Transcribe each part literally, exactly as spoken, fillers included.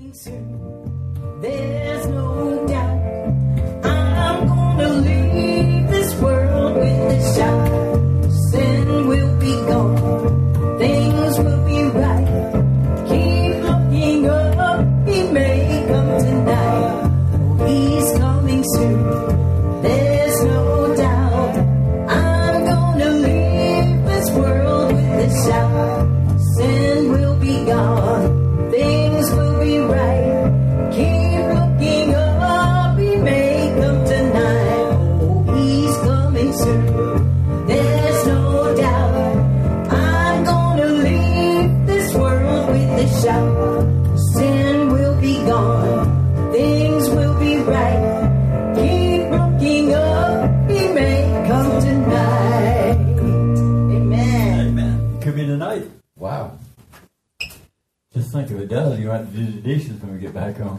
coming soon. There's no doubt I'm gonna leave this world with a shout. Sin will be gone, things will be right. Keep looking up, he may come tonight. Oh, he's coming soon. There's no doubt I'm gonna leave this world with a shout. Sin will be gone, things will be right. Keep looking up, he may come tonight. Oh, he's coming soon. There's no doubt I'm gonna leave this world with a shout. Sin will be gone, things will be right. Keep looking up, he may come tonight. Amen. Amen. Could be tonight. Wow. Just think if it does, you have to do the dishes when we get back home.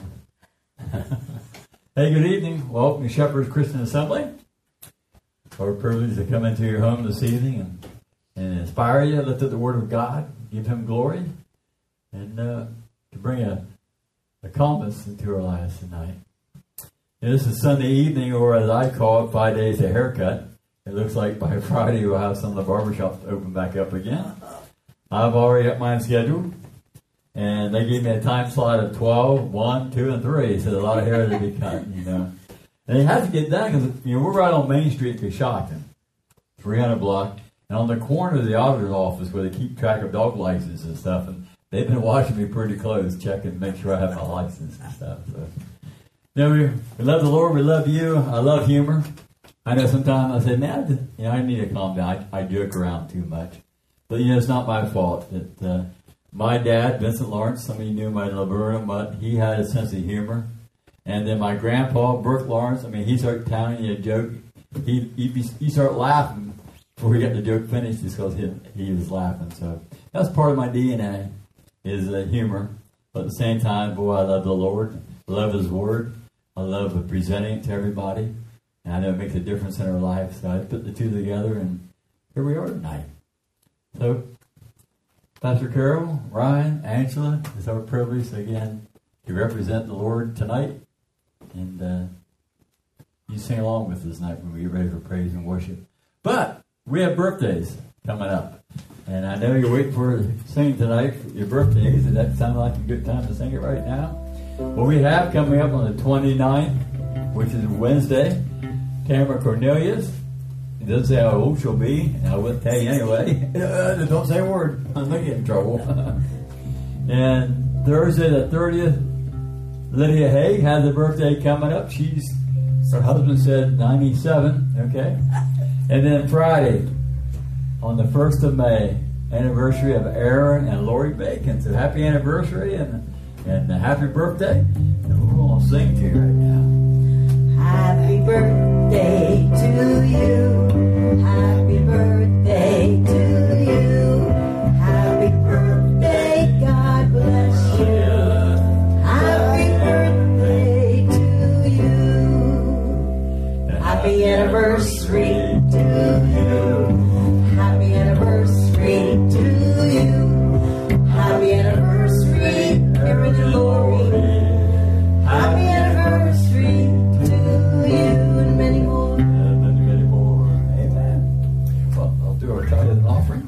Hey, good evening. Welcome to Shepherd's Christian Assembly. It's our privilege to come into your home this evening and, and inspire you, lift up the Word of God, give Him glory, and uh, to bring a, a calmness into our lives tonight. And this is Sunday evening, or as I call it, five days a haircut. It looks like by Friday we'll have some of the barbershops open back up again. I've already got mine scheduled. And they gave me a time slot of twelve, one, two, and three. So a lot of hair to be cut, you know. And it has to get done because, you know, we're right on Main Street in Coshocton, three hundred block. And on the corner of the auditor's office where they keep track of dog licenses and stuff. And they've been watching me pretty close, checking to make sure I have my license and stuff. So, you know, we, we love the Lord. We love you. I love humor. I know sometimes I say, man, I, just, you know, I need to calm down. I, I joke around too much. But, you know, it's not my fault that... Uh, My dad, Vincent Lawrence, some of you knew my laburnum, but he had a sense of humor. And then my grandpa, Burke Lawrence, I mean, he started telling you a joke. He he he started laughing before he got the joke finished just because he, he was laughing. So that's part of my D N A is uh, humor. But at the same time, boy, I love the Lord. I love His Word. I love presenting it to everybody. And I know it makes a difference in our life. So I put the two together, and here we are tonight. So... Pastor Carol, Ryan, Angela, it's our privilege again to represent the Lord tonight. And uh, you sing along with us tonight when we get ready for praise and worship. But we have birthdays coming up. And I know you're waiting for singing tonight for your birthdays. Does that sound like a good time to sing it right now? Well, we have coming up on the twenty-ninth, which is Wednesday, Tamara Cornelius. It doesn't say how old she'll be, and I wouldn't tell you anyway. Don't say a word. I'm going to get in trouble. And Thursday the thirtieth, Lydia Haig has a birthday coming up. She's, her husband said ninety-seven, okay? And then Friday, on the first of May, anniversary of Aaron and Lori Bacon. So happy anniversary and, and happy birthday. And we're going to sing to you right now. Happy birthday to you. Happy birthday to you. Happy birthday, God bless you. Happy birthday to you. Happy anniversary to you. Happy anniversary to you. Happy anniversary, Aaron and Lori. Happy anniversary to you and many more. And many, many more. Amen. Well, I'll do our tithe and offering.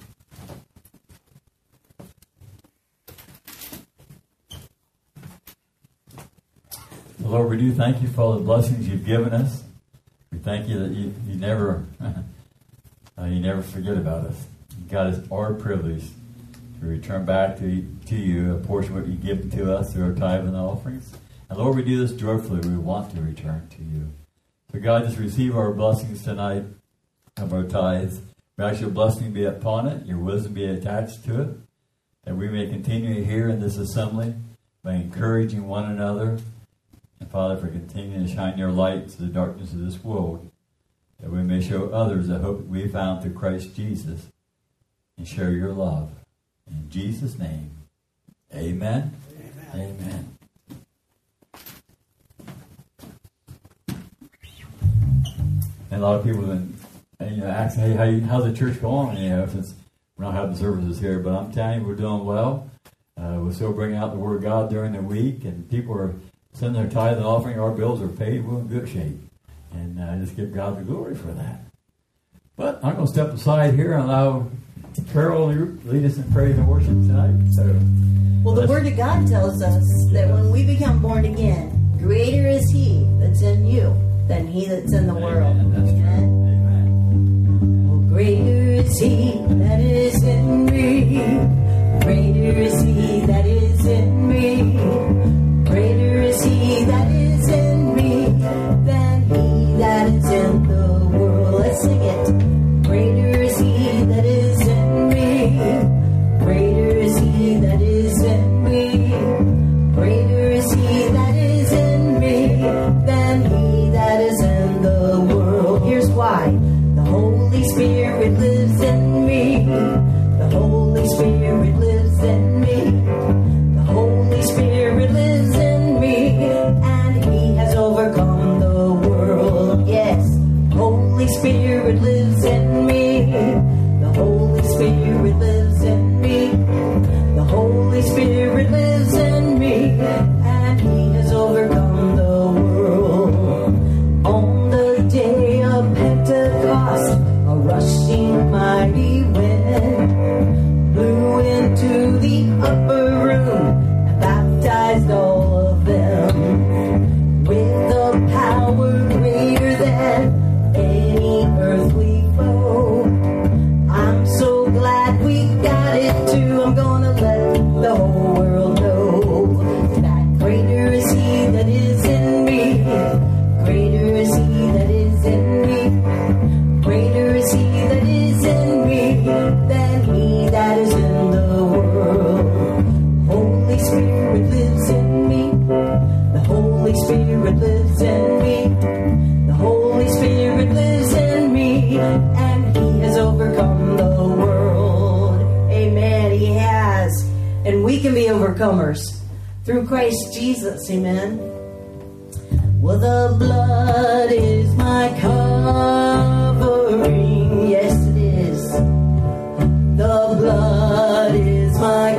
Lord, we do thank you for all the blessings you've given us. We thank you that you, you never uh, you never forget about us. God, it's our privilege to return back to, to you a portion of what you give to us through our tithe and offerings. And Lord, we do this joyfully. We want to return to you. So God, just receive our blessings tonight of our tithes. We ask your blessing be upon it, your wisdom be attached to it, that we may continue here in this assembly by encouraging one another. And Father, for continuing to shine your light to the darkness of this world, that we may show others the hope that we found through Christ Jesus and share your love. In Jesus' name, amen. Amen. Amen. And a lot of people have been, you know, asking, hey, how you, how's the church going? You know, since we're not having services here, but I'm telling you, we're doing well. Uh, uh, we're still bringing out the Word of God during the week, and people are sending their tithe and offering. Our bills are paid. We're in good shape. And I uh, just give God the glory for that. But I'm going to step aside here and allow Carol to lead us in praise and worship tonight. So, well, the Word of God tells us that when we become born again, greater is He that's in you than he that's in the Amen. world. That's true. Amen. Well, greater is He that is in me. Greater is He that is in me. Greater is He that is in me than he that is in the world. Let's sing it. Greater is He that is in me. Greater is He that is in me. Greater is He that is in me than he that is in the world. Here's why. The Holy Spirit lives in me. The Holy Spirit lives in me. The Holy Spirit lives in me, and He has overcome the world. Yes, Holy Spirit lives in me. The Holy Spirit lives in me. The Holy Spirit lives in me, and He has overcome the world. On the day of Pentecost, a rushing mighty wind blew into the upper room and baptized all of them with a power greater than any earthly foe. I'm so glad we got it too. I'm gonna let the whole world know that greater is He that is in me. Greater is He that is in me. Greater is He that is in me than he that is in the world. Holy Spirit lives in me. The Holy Spirit lives in me. The Holy Spirit lives in me, and He has overcome the world. Amen. He has. And we can be overcomers through Christ Jesus. Amen. Well, the blood is my covering. Yes, it is. The blood is my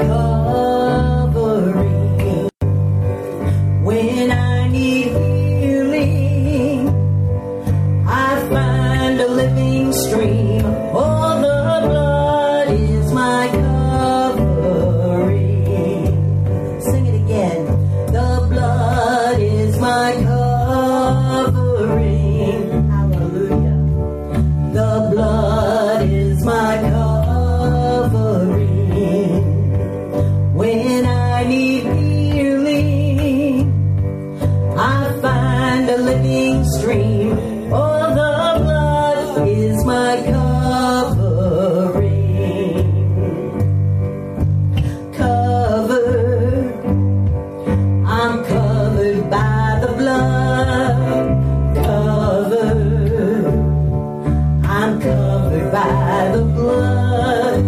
covering. When I need healing, I find a living stream. Oh, the blood is my covering. Sing it again. The blood is my covering. Hallelujah. The blood is my covering. When I need healing, I find a living stream. Oh, the blood is my covering. Covered. I'm covered by the blood. Covered. I'm covered by the blood.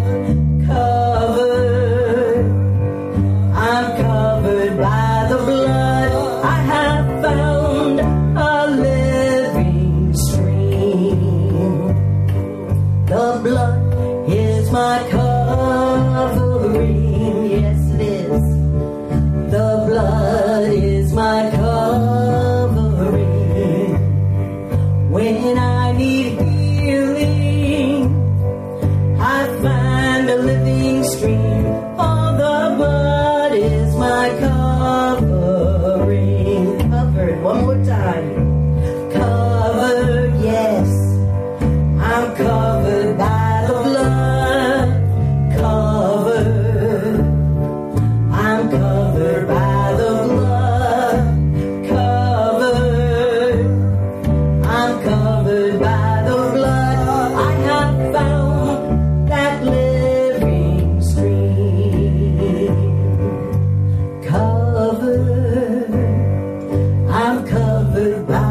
Covered. I'm covered by the blood. I have found a living stream. The blood is my covering. Yes, it is. The blood is my covering. When I need healing, I find a living stream. Oh, the blood is my covering. Covered. One more time. Covered, yes. I'm covered by the blood. Covered. I'm covered by the blood. Covered. I'm covered by the blood. I have found that living stream. Covered. I'm covered by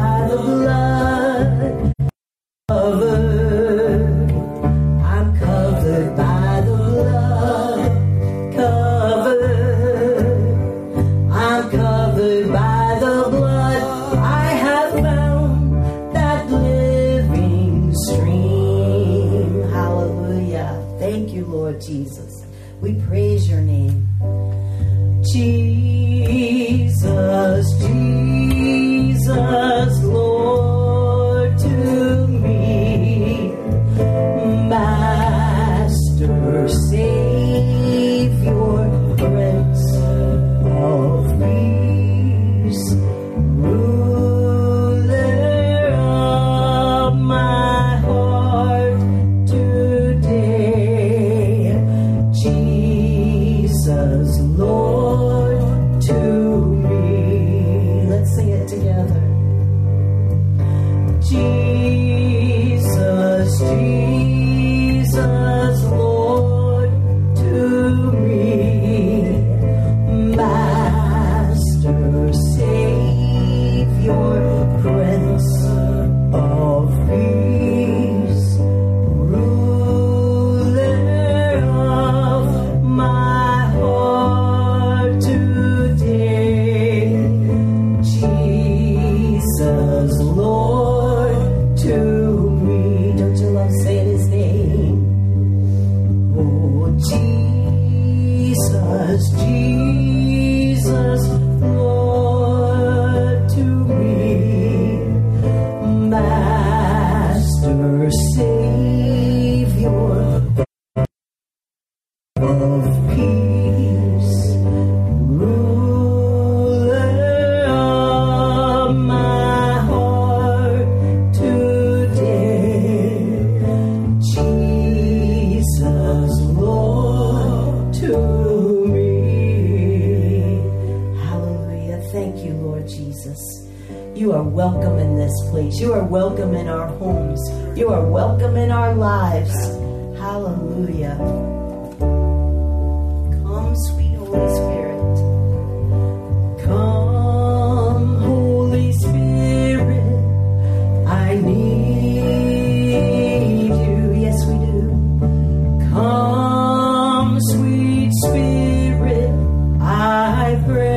Jesus. You are welcome in this place. You are welcome in our homes. You are welcome in our lives. Hallelujah. Come, sweet Holy Spirit. Come, Holy Spirit. I need you. Yes, we do. Come, sweet Spirit. I pray.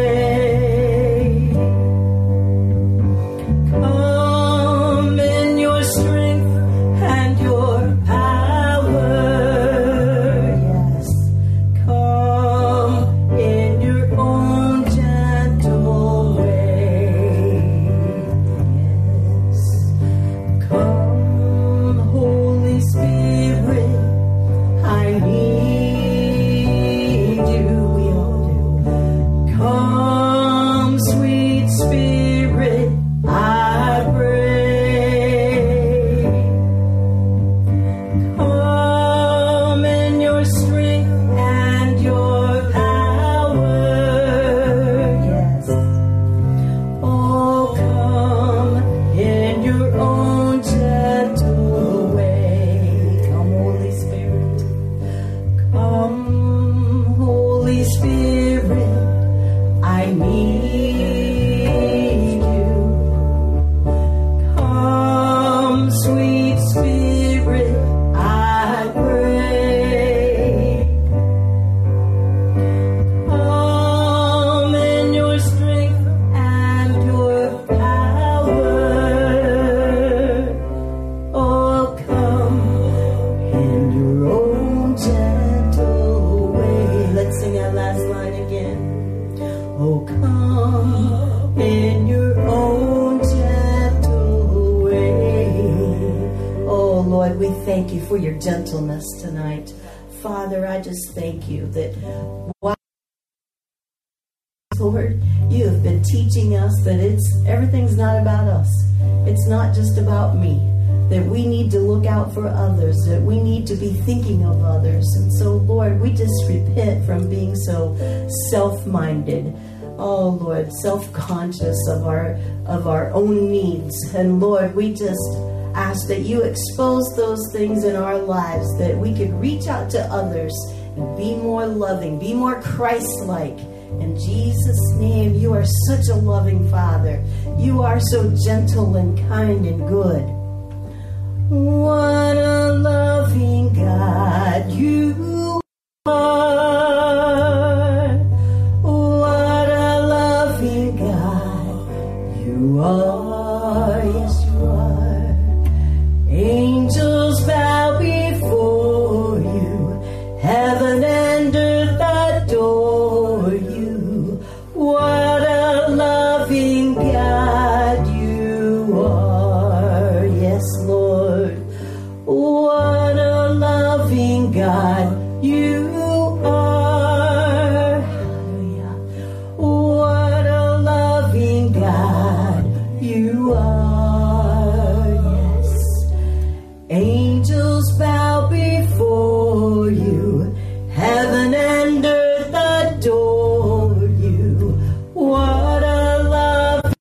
For your gentleness tonight. Father, I just thank you that while, Lord, you have been teaching us that it's everything's not about us. It's not just about me. That we need to look out for others, that we need to be thinking of others. And so, Lord, we just repent from being so self-minded. Oh, Lord, self-conscious of our of our own needs. And Lord, we just ask that you expose those things in our lives, that we could reach out to others and be more loving, be more Christ-like. In Jesus' name, you are such a loving Father. You are so gentle and kind and good. What a loving God you are. What a loving God you are. Yes, you are. Angels bow before you, heaven and earth adore you. What a loving God you are. Yes, Lord. What a loving God you are. Hallelujah. What a loving God you are. Angels bow before you, heaven and earth adore you. What a love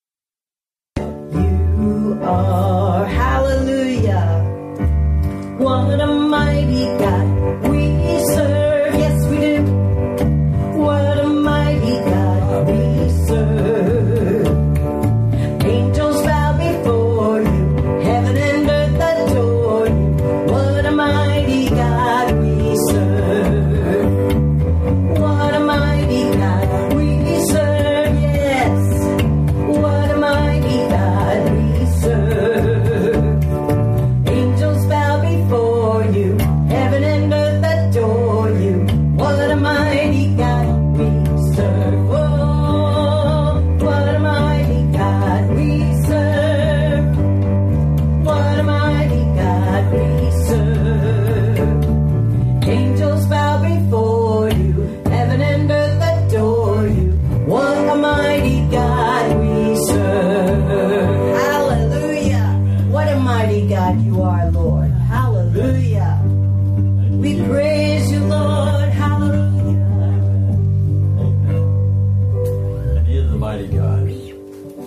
you are. Hallelujah. What a mighty God we serve. Yes, we do. What a mighty God we serve. Angels bow before you, heaven and earth adore you. What a mighty God we serve. What a mighty God we serve. Yes. What a mighty God we serve. Angels bow before you, heaven and earth adore you. What a mighty God we serve. Oh, what a mighty God we serve. What a mighty God we serve. Angels bow before you, heaven and earth adore you. What a mighty God we serve. Hallelujah. What a mighty God you are, Lord. Hallelujah. We praise you, Lord. Hallelujah. Amen. And he is a mighty God.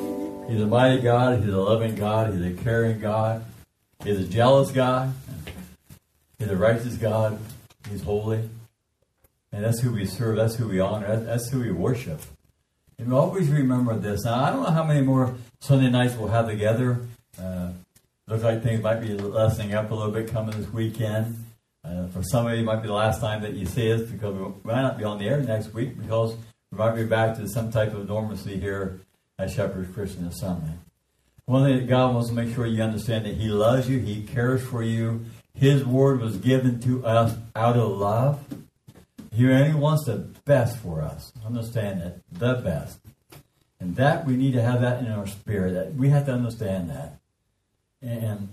He's a mighty God. He's a loving God. He's a caring God. He's a jealous God. He's a righteous God. He's holy. And that's who we serve. That's who we honor. That's who we worship. And we always remember this. Now, I don't know how many more Sunday nights we'll have together. Uh, looks like things might be lessening up a little bit coming this weekend. Uh, for some of you, it might be the last time that you see us because we might not be on the air next week because we might be back to some type of normalcy here at Shepherd's Christian Assembly. One thing that God wants to make sure you understand that He loves you. He cares for you. His word was given to us out of love. He only wants the best for us. Understand that. The best. And that we need to have that in our spirit. That we have to understand that. And,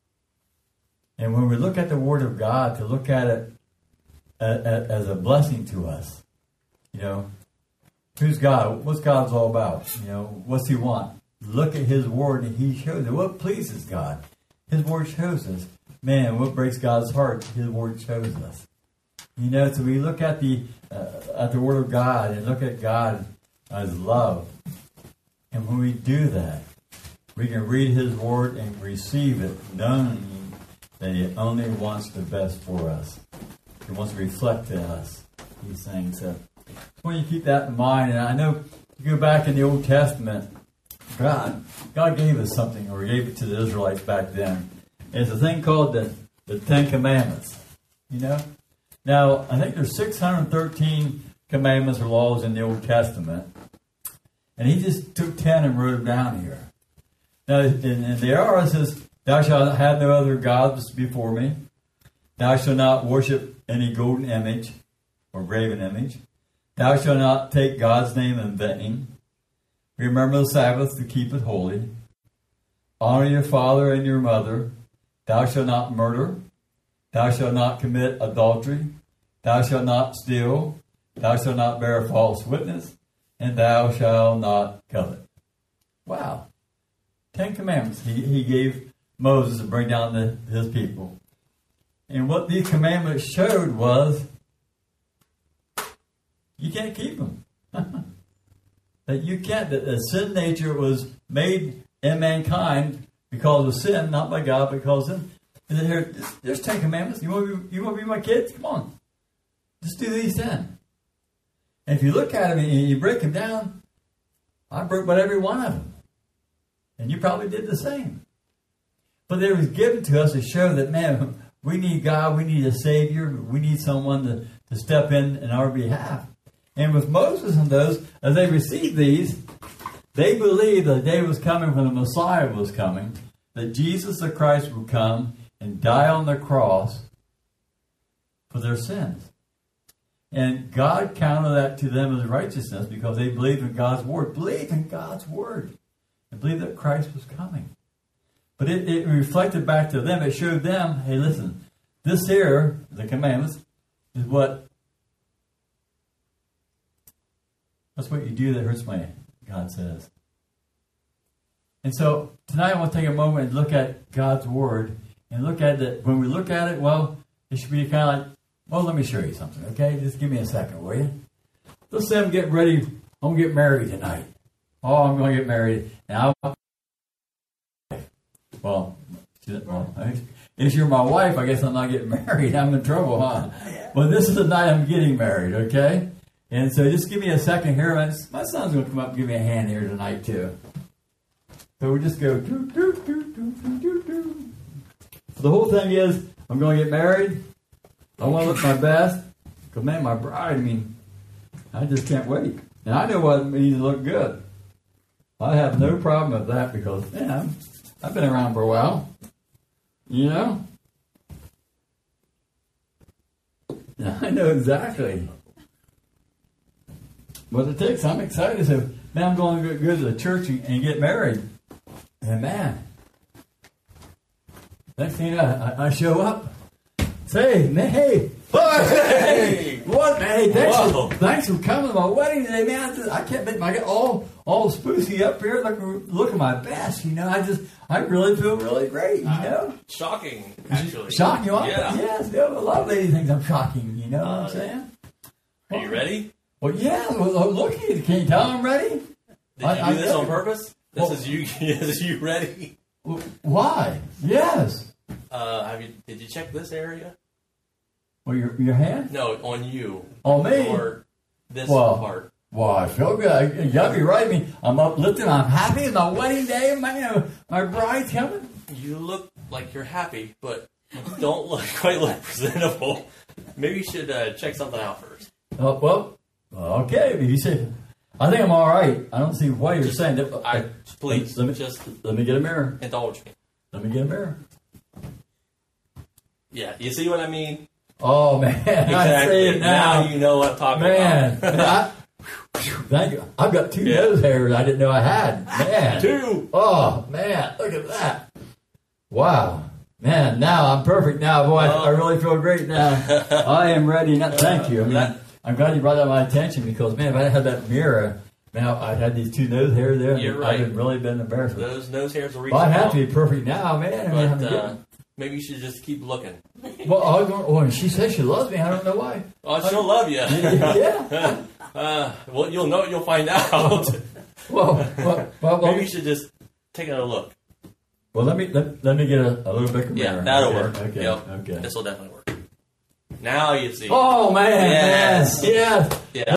and when we look at the Word of God, to look at it as, as a blessing to us. You know, who's God? What's God's all about? You know, what's He want? Look at His Word and He shows it. What pleases God? His Word shows us. Man, what breaks God's heart? His Word shows us. You know, so we look at the uh, at the Word of God and look at God as love. And when we do that, we can read His Word and receive it, knowing that He only wants the best for us. He wants to reflect to us these things. So when you keep that in mind, and I know you go back in the Old Testament, God, God gave us something, or He gave it to the Israelites back then. It's a thing called the, the Ten Commandments. You know? Now, I think there's six hundred thirteen commandments or laws in the Old Testament. And He just took ten and wrote them down here. Now, and, and there are, it says, thou shalt have no other gods before me. Thou shalt not worship any golden image or graven image. Thou shalt not take God's name in vain. Remember the Sabbath to keep it holy. Honor your father and your mother. Thou shalt not murder. Thou shalt not commit adultery. Thou shalt not steal. Thou shalt not bear false witness. And thou shalt not covet. Wow. Ten Commandments he, he gave Moses to bring down to his people. And what these commandments showed was you can't keep them. That you can't. That the sin nature was made in mankind because of sin, not by God, because of sin. And here, there's Ten Commandments. You want to be, you want to be my kids? Come on. Just do these ten. And if you look at them and you break them down, I broke about every one of them. And you probably did the same. But they was given to us to show that, man, we need God, we need a Savior, we need someone to, to step in in our behalf. And with Moses and those, as they received these, they believed that the day was coming when the Messiah was coming, that Jesus the Christ would come and die on the cross for their sins. And God counted that to them as righteousness because they believed in God's Word. Believed in God's Word. And believed that Christ was coming. But it, it reflected back to them. It showed them, hey, listen, this here, the commandments, is what, that's what you do that hurts my, God says. And so tonight I want to take a moment and look at God's Word and look at it. When we look at it, well, it should be kind of like, well, let me show you something, okay? Just give me a second, will you? Let's say I'm getting ready. I'm going to get married tonight. Oh, I'm going to get married. Now, well, well, if you're my wife, I guess I'm not getting married. I'm in trouble, huh? Well, this is the night I'm getting married, okay? And so just give me a second here. My son's going to come up and give me a hand here tonight, too. So we just go, doo, doo, doo, doo, doo, doo, doo. So the whole thing is, I'm going to get married. I want to look my best. Because, man, my bride, I mean, I just can't wait. And I know what it means to look good. I have no problem with that because, man, I've been around for a while. You know? Yeah, I know exactly what it takes. I'm excited. So, man, I'm going to go to the church and, and get married. And, man, next thing you know, I, I show up. Say, man, hey, hey, what, man? Thanks for, thanks for coming to my wedding today, man. I, just, I can't make my get all all spooky up here, look, look at my best. You know, I just, I really feel really great. You know, uh, shocking, actually. Shocking, you? Yeah. Yes, yeah, a lot of ladies think I'm shocking. You know uh, what I'm saying? Are well, you ready? Well, yeah. Well, look, can you tell I'm ready? Did I, you do I this on purpose? This Well- is you. This is you ready? Why? Yes. Uh, have you? Did you check this area? Well, your your hand? No, on you. On me? Or this Well, part. Well, I feel good. You gotta be right. I mean, I'm uplifted. I'm happy. It's my wedding day. My my bride's coming. You look like you're happy, but you don't look quite look presentable. Maybe you should uh, check something out first. Oh, well, okay. You say, I think I'm all right. I don't see why you're Just- saying that. I please let me just let me get a mirror. indulge me. Let me get a mirror. Yeah, you see what I mean? Oh man, Exactly. I see it now. you know what I'm talking Man, about. man, I, thank you. I've got two Yeah. nose hairs I didn't know I had. Man, Two. oh man, look at that. Wow. Man, now I'm perfect now. Boy, I, I really feel great now. I am ready now. Thank you. I mean, That- I'm glad you brought that to my attention because, man, if I didn't have that mirror, man, I had these two nose hairs there. And You're I'd right. have really been embarrassed. With. Those nose hairs will reach. Well, I have out, to be perfect now, man. I mean, I'm But uh, getting- maybe you should just keep looking. well, I was going, oh, and she says she loves me. I don't know why. Oh, she'll love you. yeah. Uh, well, you'll know. You'll find out. Well, well, well, well, Maybe you should just take a look. well, let me let, let me get a, a little bigger Yeah, mirror. that'll okay, work. Okay. Yep. Okay. This will definitely work. Now you see. Oh man, Yes. man, yes. Yeah.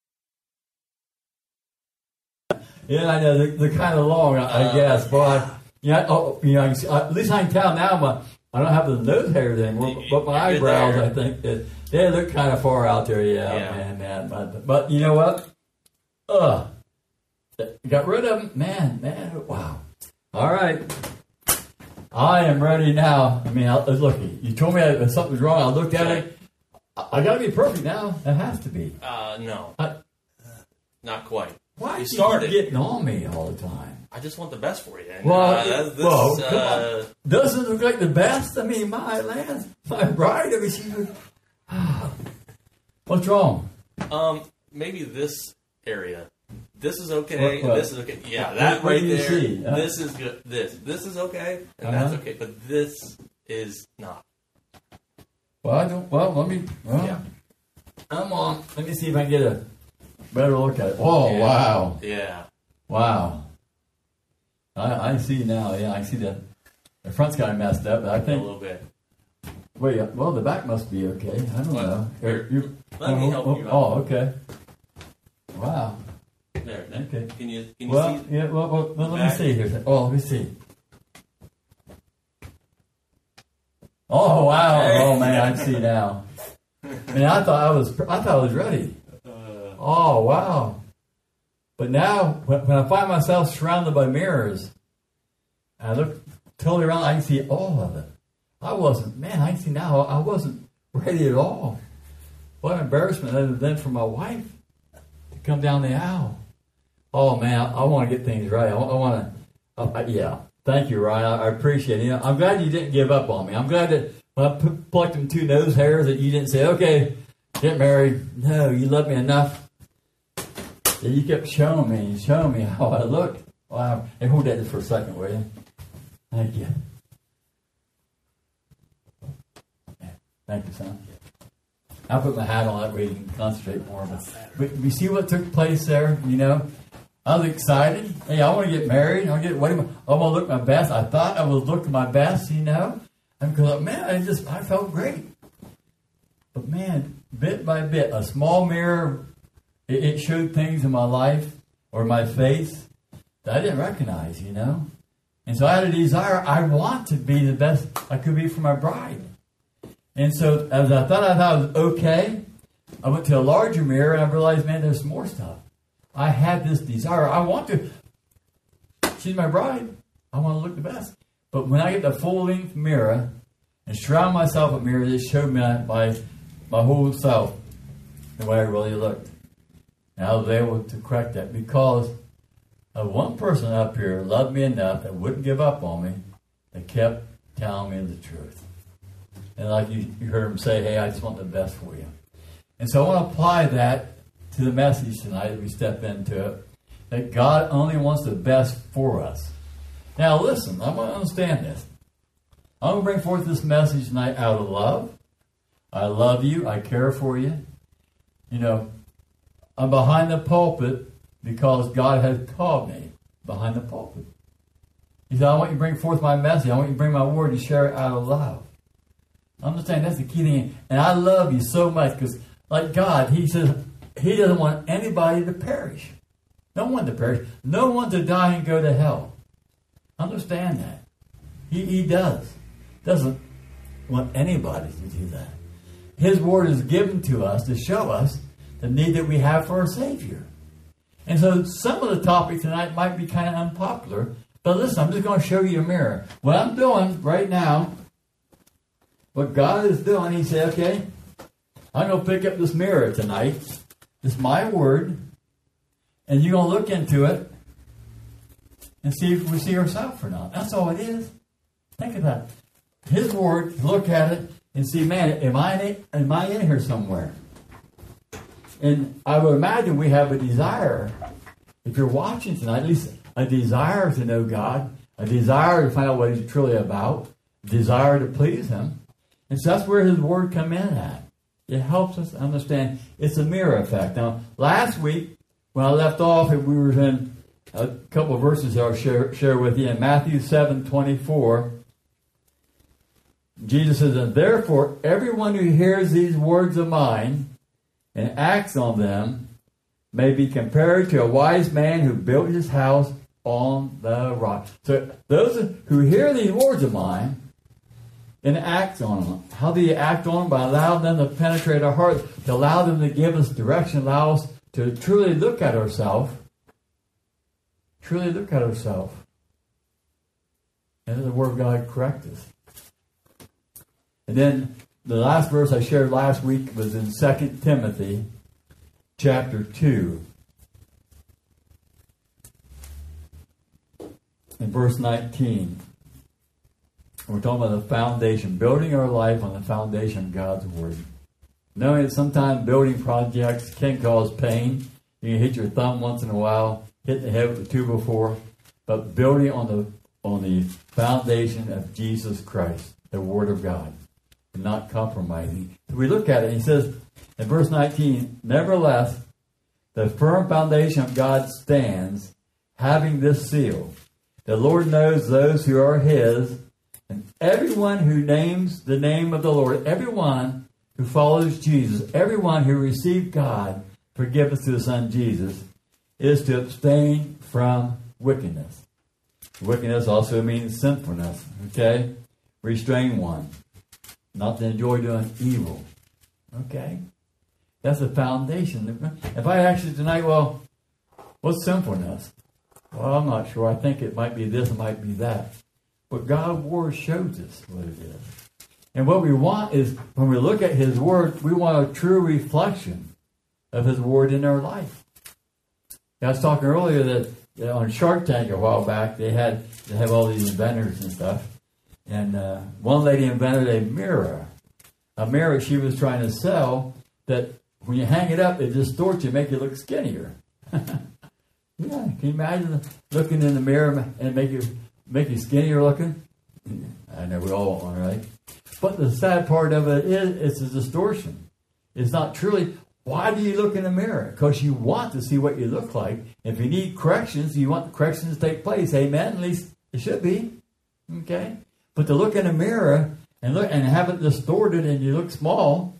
Yeah, I know they're, they're kind of long, I, I Uh, guess, but yeah, oh, you know, I can see, at least I can tell now. My I don't have the nose hairs anymore, You- but my you're eyebrows, there. I think, that they look kind of far out there. Yeah, Yeah. man, man. But, but you know what? Ugh, got rid of them, man, man. Wow. All right, I am ready now. I mean, I, look, you told me that something was wrong. I looked at it. I, I got to be perfect now. It has to be. Uh, no, I, not quite. why You you started. getting on me all the time? I just want the best for you. And, Well, uh, that's, this, well, come uh, on. Doesn't it look like the best? I mean, my land, my bride. I mean, she. What's wrong? um, maybe this area. This is okay. What- what? This is okay. Yeah, What- that what right do you there. see? Uh, This is good. This this is okay, and Uh-huh. that's okay. But this is not. Well, I don't. Well, let me. Well, Yeah. I'm on. Let me see if I can get a better look at it. Oh, Yeah. wow, Yeah. wow. I, I see now. Yeah, I see that. The front's kind of messed up, but I A think. little bit. Wait, uh, well, the back must be okay. I don't Well, know. here, You- let me oh, help oh, you out. Oh, okay. Wow. There. there. Okay. Can you can you Well, see? yeah. Well, well, well let me back? see here. Oh, let me see. Oh wow! Hey. Oh man, I see now. Man, I thought I was. I thought I was ready. Uh, Oh wow! But now, when, when I find myself surrounded by mirrors, and I look totally around, I can see all of it. I wasn't. Man, I can see now. I wasn't ready at all. What an embarrassment that would have been for my wife to come down the aisle. Oh man, I, I want to get things right. I, want to. Uh, yeah. Thank you, Ryan. I, I appreciate it. You know, I'm glad you didn't give up on me. I'm glad that when I p- plucked them two nose hairs that you didn't say, okay, get married. No, you loved me enough. That you kept showing me, showing me how I looked. Wow. Hey, hold that just for a second, will you? Thank you. Yeah. Thank you, son. I'll put my hat on that way you can concentrate more. But, but you see what took place there, you know? I was excited. Hey, I want to get married. I want to get wedding. I want to look my best. I thought I was looking my best, you know. And because man, I just I felt great. But man, bit by bit, a small mirror, it, it showed things in my life or my face that I didn't recognize, you know. And so I had a desire. I want to be the best I could be for my bride. And so as I thought I thought it was okay, I went to a larger mirror and I realized, man, there's more stuff. I had this desire. I want to. She's my bride. I want to look the best. But when I get the full-length mirror and surround myself with mirrors, it showed me my, my whole self, the way I really looked. And I was able to correct that because of one person up here loved me enough that wouldn't give up on me, that kept telling me the truth. And like you, you heard him say, hey, I just want the best for you. And so I want to apply that to the message tonight as we step into it, that God only wants the best for us. Now listen, I want to understand this. I'm going to bring forth this message tonight out of love. I love you. I care for you. You know, I'm behind the pulpit because God has called me. behind the pulpit. He said, I want you to bring forth my message. I want you to bring my word and share it out of love. Understand, that's the key thing. And I love you so much because, like God, he says he doesn't want anybody to perish. No one to perish. No one to die and go to hell. Understand that. He, he does. Doesn't want anybody to do that. His word is given to us to show us the need that we have for a Savior. And so some of the topics tonight might be kind of unpopular. But listen, I'm just going to show you a mirror. What I'm doing right now, what God is doing, he said, okay, I'm going to pick up this mirror tonight. It's my word. And you're going to look into it and see if we see ourselves or not. That's all it is. Think about it. His word, look at it and see, man, am I in, am I in here somewhere? And I would imagine we have a desire, if you're watching tonight, at least a desire to know God, a desire to find out what he's truly about, a desire to please him. And so that's where his word come in at. It helps us understand it's a mirror effect. Now, last week, when I left off, we were in a couple of verses I'll share, share with you. In Matthew seven twenty-four, Jesus says, and therefore, everyone who hears these words of mine and acts on them may be compared to a wise man who built his house on the rock. So those who hear these words of mine and act on them. How do you act on them? By allowing them to penetrate our heart, to allow them to give us direction, allow us to truly look at ourselves. Truly look at ourselves. And the Word of God correct us. And then the last verse I shared last week was in Second Timothy chapter two. In verse nineteen. We're talking about the foundation, building our life on the foundation of God's Word. Knowing that sometimes building projects can cause pain. You can hit your thumb once in a while, hit the head with the two before, but building on the on the foundation of Jesus Christ, the Word of God, and not compromising. So we look at it, and he says in verse nineteen, nevertheless, the firm foundation of God stands, having this seal. The Lord knows those who are his, and everyone who names the name of the Lord, everyone who follows Jesus, everyone who received God, forgiveness through the Son Jesus, is to abstain from wickedness. Wickedness also means sinfulness, okay? Restrain one. Not to enjoy doing evil, okay? That's the foundation. If I ask you tonight, well, what's sinfulness? Well, I'm not sure. I think it might be this, it might be that. But God's Word shows us what it is. And what we want is, when we look at His Word, we want a true reflection of His Word in our life. I was talking earlier that you know, on Shark Tank a while back, they had they have all these inventors and stuff. And uh, one lady invented a mirror. A mirror she was trying to sell that when you hang it up, it distorts you, make you look skinnier. Yeah, can you imagine looking in the mirror and make you make you skinnier looking? I know we all want, right? But the sad part of it is it's a distortion. It's not truly. Why do you look in the mirror? Because you want to see what you look like. If you need corrections, you want the corrections to take place. Amen? At least it should be. Okay? But to look in the mirror and look and have it distorted and you look small,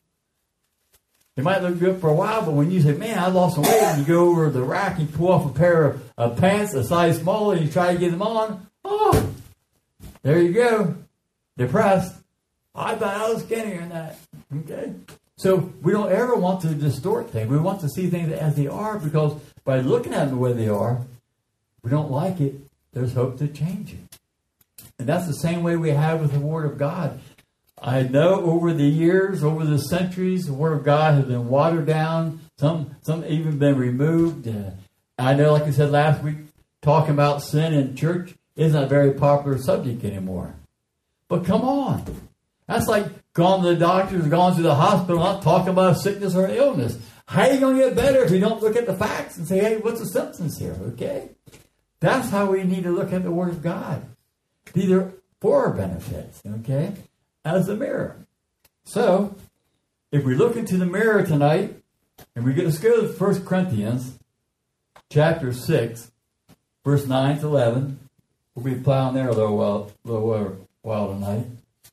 it might look good for a while, but when you say, man, I lost some weight, and you go over the rack and pull off a pair of, of pants a size smaller and you try to get them on, oh, there you go. Depressed. I thought I was skinnier than that. Okay? So we don't ever want to distort things. We want to see things as they are, because by looking at them the way they are, we don't like it, there's hope to change it. And that's the same way we have with the Word of God. I know over the years, over the centuries, the Word of God has been watered down. Some some even been removed. Uh, I know, like I said last week, talking about sin in church isn't a very popular subject anymore. But come on. That's like gone to the doctors, gone to the hospital, not talking about sickness or illness. How are you going to get better if you don't look at the facts and say, hey, what's the substance here? Okay? That's how we need to look at the Word of God. These are for our benefits, okay? As a mirror. So, if we look into the mirror tonight, and we get let's go to First Corinthians chapter six, verse nine to eleven. We'll be plowing there a little while, little while tonight.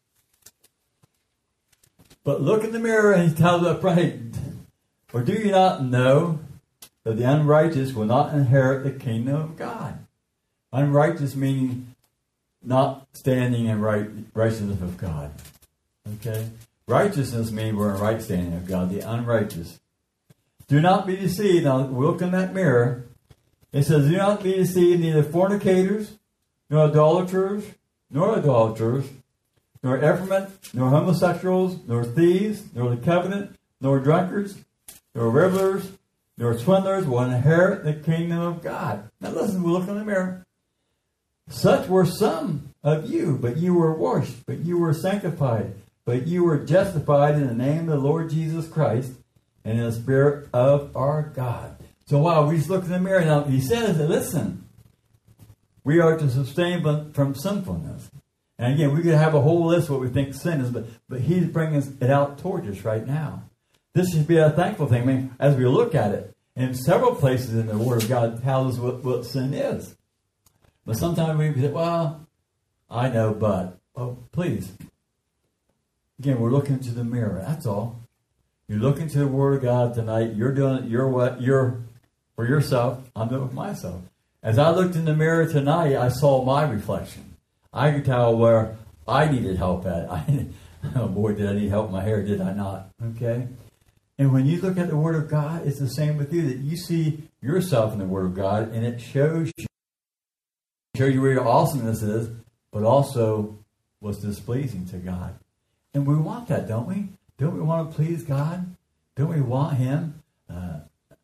But look in the mirror, and he tells us, right, or do you not know that the unrighteous will not inherit the kingdom of God? Unrighteous meaning not standing in right righteousness of God. Okay? Righteousness means we're in right standing of God. The unrighteous. Do not be deceived. Now, look in that mirror. It says, do not be deceived, neither fornicators, nor idolaters, nor idolaters, nor effeminate, nor homosexuals, nor thieves, nor the covenant, nor drunkards, nor revelers, nor swindlers will inherit the kingdom of God. Now listen, we look in the mirror. Such were some of you, but you were washed, but you were sanctified, but you were justified in the name of the Lord Jesus Christ and in the Spirit of our God. So while we just look in the mirror, now he says, listen, we are to abstain from sinfulness. And again, we could have a whole list of what we think sin is, but, but he's bringing it out towards us right now. This should be a thankful thing. I mean, as we look at it, in several places in the Word of God tells us what, what sin is. But sometimes we say, well, I know, but. Oh, please. Again, we're looking into the mirror. That's all. You're looking to the Word of God tonight. You're doing it. You're what? You're for yourself. I'm doing it for myself. As I looked in the mirror tonight, I saw my reflection. I could tell where I needed help at. I, oh boy, did I need help with my hair, did I not? Okay? And when you look at the Word of God, it's the same with you, that you see yourself in the Word of God, and it shows you, shows you where your awesomeness is, but also what's displeasing to God. And we want that, don't we? Don't we want to please God? Don't we want Him? Uh,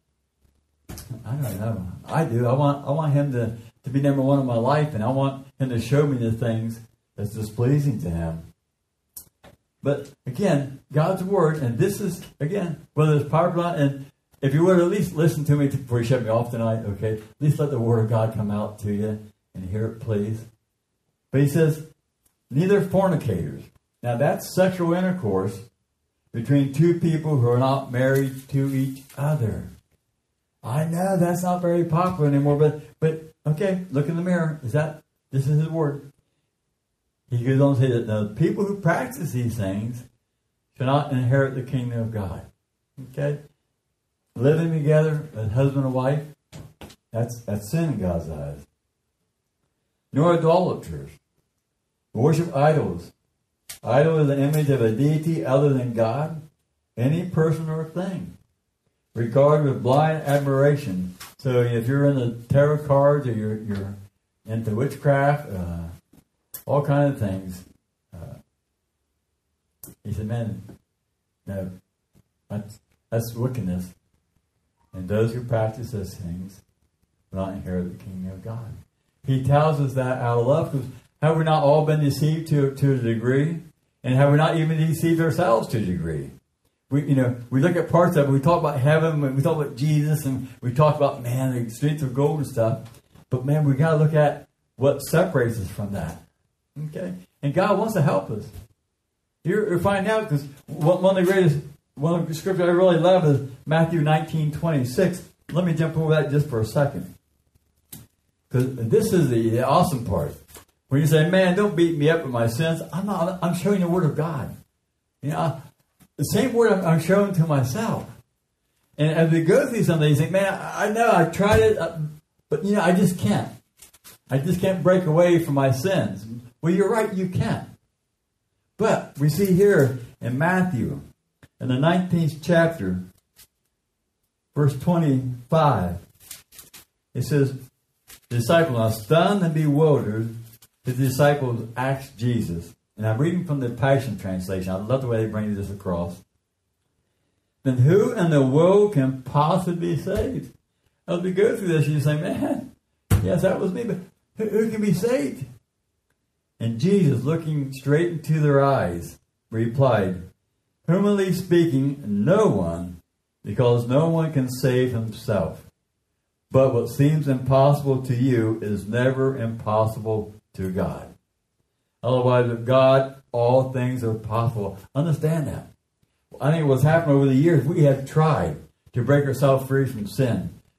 I don't know. I do. I want I want Him to, to be number one in my life, and I want Him to show me the things that's displeasing to Him. But again, God's Word, and this is, again, whether it's powerful or not, and if you would at least listen to me before you shut me off tonight, okay? At least let the Word of God come out to you and hear it, please. But he says, neither fornicators. Now that's sexual intercourse between two people who are not married to each other. I know that's not very popular anymore, but, but okay, look in the mirror. Is that, this is his word. He goes on to say that the people who practice these things shall not inherit the kingdom of God. Okay? Living together as husband and wife, that's, that's sin in God's eyes. Nor idolaters. Worship idols. Idol is the image of a deity other than God, any person or thing. Regard with blind admiration. So if you're into tarot cards or you're, you're into witchcraft, uh, all kinds of things. Uh, he said, man, no, that's, that's wickedness. And those who practice those things will not inherit the kingdom of God. He tells us that out of love, because have we not all been deceived to, to a degree? And have we not even deceived ourselves to a degree? We, you know, we look at parts of it. We talk about heaven, we talk about Jesus, and we talk about, man, the streets of gold and stuff. But, man, we got to look at what separates us from that. Okay? And God wants to help us. You're, you're finding out, because one, one of the greatest, one of the scriptures I really love is Matthew nineteen twenty-six. Let me jump over that just for a second. Because this is the, the awesome part. When you say, man, don't beat me up with my sins, I'm not, I'm showing the Word of God. You know, the same word I'm, I'm showing to myself. And as we go through something, you think, man, I, I know, I tried it, uh, but, you know, I just can't. I just can't break away from my sins. Well, you're right, you can't. But we see here in Matthew, in the nineteenth chapter, verse twenty-five, it says, the disciples, now stunned and bewildered, the disciples asked Jesus, and I'm reading from the Passion Translation. I love the way they bring this across. Then who in the world can possibly be saved? As we go through this, you say, man, yes, that was me, but who, who can be saved? And Jesus, looking straight into their eyes, replied, humanly speaking, no one, because no one can save himself. But what seems impossible to you is never impossible to God. Otherwise, with God, all things are possible. Understand that. I think what's happened over the years, we have tried to break ourselves free from sin.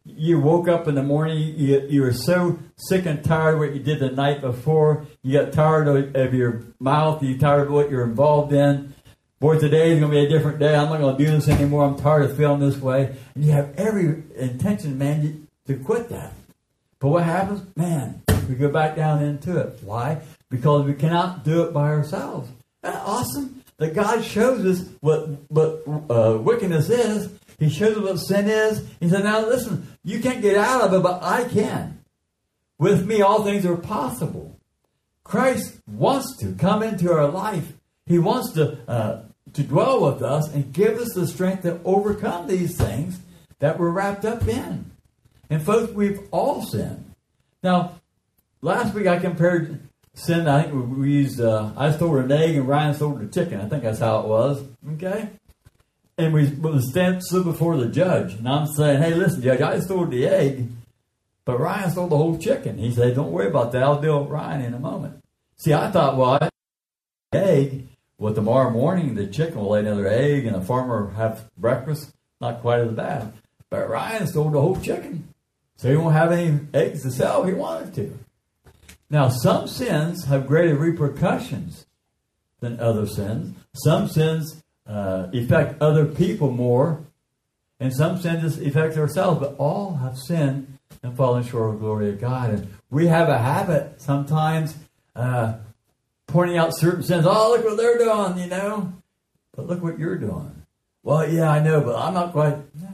You woke up in the morning, you, you were so sick and tired of what you did the night before. You got tired of, of your mouth. You tired of what you're involved in. Boy, today is going to be a different day. I'm not going to do this anymore. I'm tired of feeling this way. And you have every intention, man, to quit that. But what happens? Man, we go back down into it. Why? Because we cannot do it by ourselves. Isn't that awesome? That God shows us what, what uh, wickedness is. He shows us what sin is. He said, now listen, you can't get out of it, but I can. With me, all things are possible. Christ wants to come into our life. He wants to uh, to dwell with us and give us the strength to overcome these things that we're wrapped up in. And folks, we've all sinned. Now, last week I compared sin. I think we used, uh, I stole an egg and Ryan stole a chicken. I think that's how it was. Okay? And we stand stood before the judge. And I'm saying, hey, listen, Judge, I stole the egg, but Ryan stole the whole chicken. He said, don't worry about that. I'll deal with Ryan in a moment. See, I thought, well, I egg. Well, tomorrow morning, the chicken will lay another egg and a farmer will have breakfast. Not quite as bad. But Ryan stole the whole chicken. So he won't have any eggs to sell if he wanted to. Now, some sins have greater repercussions than other sins. Some sins uh, affect other people more. And some sins affect ourselves. But all have sinned and fallen short of the glory of God. And we have a habit sometimes uh, pointing out certain sins. Oh, look what they're doing, you know. But look what you're doing. Well, yeah, I know, but I'm not quite. No.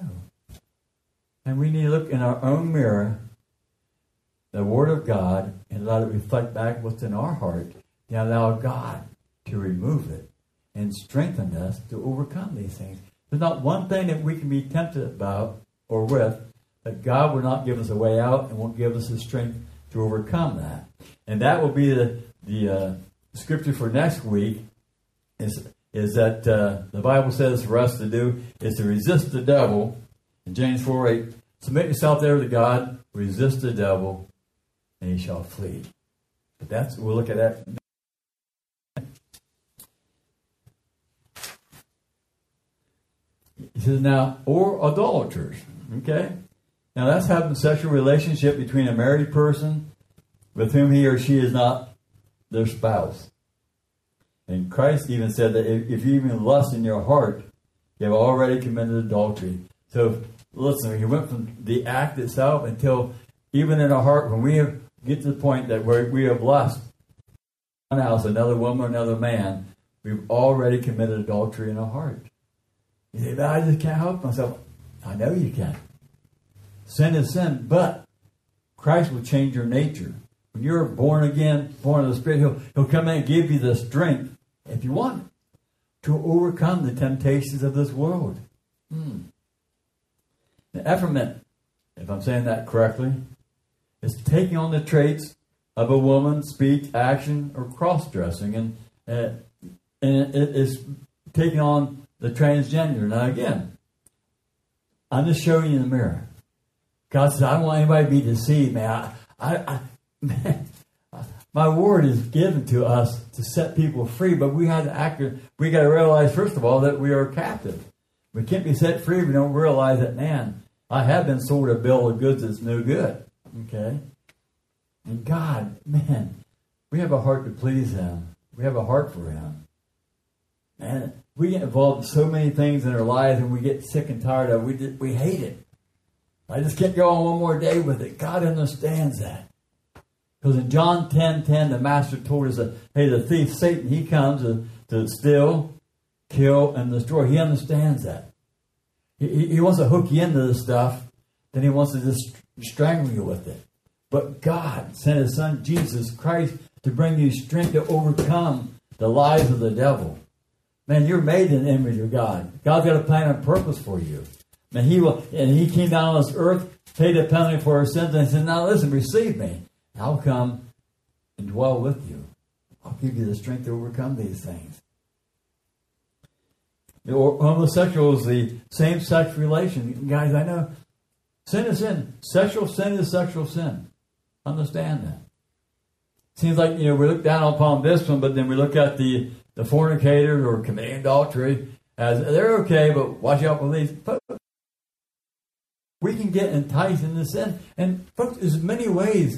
And we need to look in our own mirror, the Word of God, and let it reflect back what's in our heart, and allow God to remove it and strengthen us to overcome these things. There's not one thing that we can be tempted about or with that God will not give us a way out and won't give us the strength to overcome that. And that will be the, the uh, scripture for next week, is, is that uh, the Bible says for us to do is to resist the devil. In James four eight, submit yourself there to God, resist the devil, and he shall flee. But that's, we'll look at that. He says now, or idolaters. Okay? Now that's having a sexual relationship between a married person with whom he or she is not their spouse. And Christ even said that if, if you even lust in your heart, you have already committed adultery. So listen, he went from the act itself until even in our heart, when we have, get to the point that we're, we have lust, one house, another woman, another man, we've already committed adultery in our heart. You say, but I just can't help myself. I know you can. Sin is sin, but Christ will change your nature. When you're born again, born of the Spirit, He'll, he'll come in and give you the strength, if you want it, to overcome the temptations of this world. Hmm. The effeminate, if I'm saying that correctly, is taking on the traits of a woman, speech, action, or cross-dressing. And, uh, and it is taking on the transgender. Now again, I'm just showing you in the mirror. God says, I don't want anybody to be deceived, man. I, I, I man, my word is given to us to set people free, but we have to act. We got to realize, first of all, that we are captive. We can't be set free if we don't realize that, man, I have been sold a bill of goods that's no good. Okay? And God, man, we have a heart to please Him. We have a heart for Him. Man, we get involved in so many things in our lives and we get sick and tired of it. We, just, we hate it. I just can't go on one more day with it. God understands that. Because in John ten ten, the Master told us that, hey, the thief, Satan, he comes to, to steal, kill, and destroy. He understands that. He, he wants to hook you into this stuff, then he wants to just strangle you with it. But God sent His Son, Jesus Christ, to bring you strength to overcome the lies of the devil. Man, you're made in the image of God. God's got a plan and purpose for you. And He will, and He came down on this earth, paid the penalty for our sins, and said, now listen, receive me. I'll come and dwell with you. I'll give you the strength to overcome these things. The homosexual is the same-sex relation. Guys, I know sin is sin. Sexual sin is sexual sin. Understand that. Seems like, you know, we look down upon this one, but then we look at the, the fornicators or committing adultery as they're okay, but watch out for these. we can get enticed into sin. And folks, there's many ways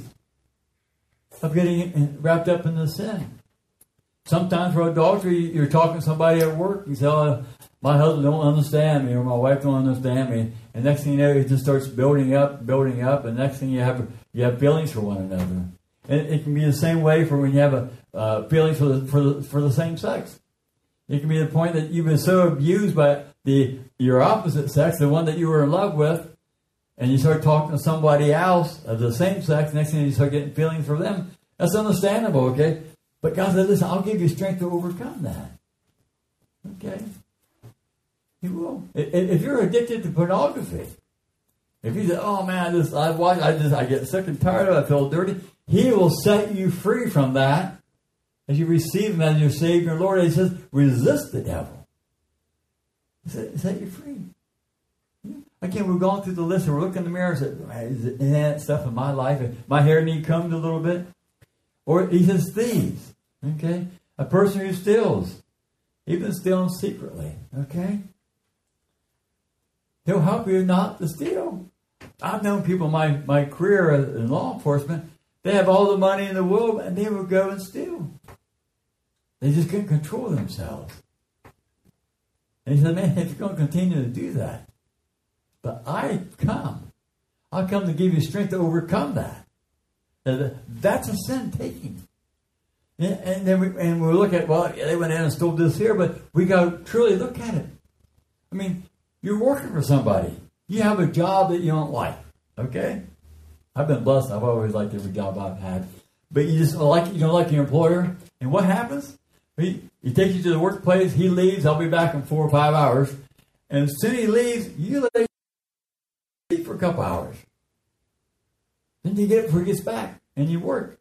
of getting wrapped up in the sin. Sometimes for adultery, you're talking to somebody at work. You say, oh, my husband don't understand me, or my wife don't understand me. And next thing you know, it just starts building up, building up. And next thing you have, you have feelings for one another. And it can be the same way for when you have a uh, feelings for the, for the for the same sex. It can be the point that you've been so abused by the your opposite sex, the one that you were in love with, and you start talking to somebody else of the same sex. Next thing you start getting feelings for them. That's understandable, okay? But God said, listen, I'll give you strength to overcome that. Okay? He will. If you're addicted to pornography, if you say, oh man, this I watch, I just I get sick and tired of it, I feel dirty, He will set you free from that as you receive Him as your Savior and Lord. He says, resist the devil. He said, set you free. Again, we're going through the list and we're looking in the mirror and say, is it that stuff in my life? My hair need combed a little bit. Or he says thieves. Okay? A person who steals. Even stealing secretly. Okay? He'll help you not to steal. I've known people in my, my career in law enforcement, they have all the money in the world and they would go and steal. They just couldn't control themselves. And he said, man, if you're going to continue to do that, but I come. I come to give you strength to overcome that. That's a sin taking. And then we, and we look at, well, they went in and stole this here, but we got to truly look at it. I mean, you're working for somebody. You have a job that you don't like. Okay? I've been blessed. I've always liked every job I've had. But you just like you don't like your employer. And what happens? He, he takes you to the workplace. He leaves. I'll be back in four or five hours. And as soon as he leaves, you let him for a couple hours. Then you get it before he gets back. And you work.